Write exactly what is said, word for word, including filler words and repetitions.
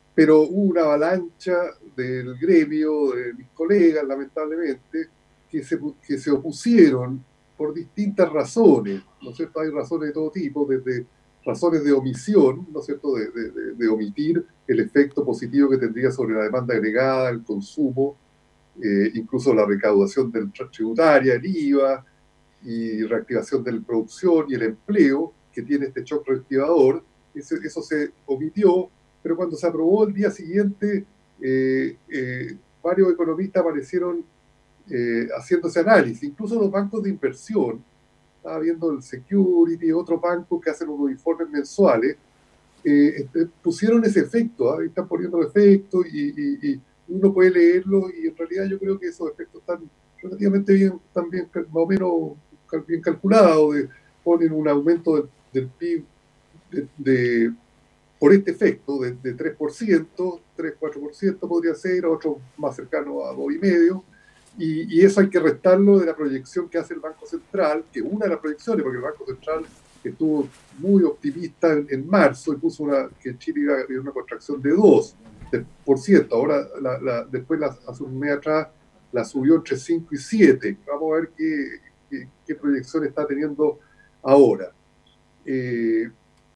pero hubo una avalancha del gremio, de mis colegas, lamentablemente, que se, que se opusieron por distintas razones, ¿no es cierto? Hay razones de todo tipo, desde razones de omisión, ¿no es cierto?, de, de, de, de omitir el efecto positivo que tendría sobre la demanda agregada, el consumo, eh, incluso la recaudación del tributaria, el IVA, y reactivación de la producción y el empleo que tiene este shock reactivador. Eso, eso se omitió, pero cuando se aprobó el día siguiente, eh, eh, varios economistas aparecieron eh, haciendo ese análisis, incluso los bancos de inversión. Estaba viendo el Security y otros bancos que hacen unos informes mensuales, eh, este, pusieron ese efecto, ¿eh? Están poniendo efectos y, y, y, uno puede leerlo y en realidad yo creo que esos efectos están relativamente bien, están bien, más o menos bien calculados, de, ponen un aumento del, del P I B de, de, por este efecto de, de tres por ciento, tres cuatro por ciento podría ser, otro más cercano a dos coma cinco por ciento, y, y eso hay que restarlo de la proyección que hace el Banco Central, que una de las proyecciones, porque el Banco Central estuvo muy optimista en, en marzo y puso una, que Chile iba a tener una contracción de dos por ciento. Ahora, la, la, después, la, hace un mes atrás, la subió entre cinco y siete. Vamos a ver qué, qué, qué proyección está teniendo ahora. Eh,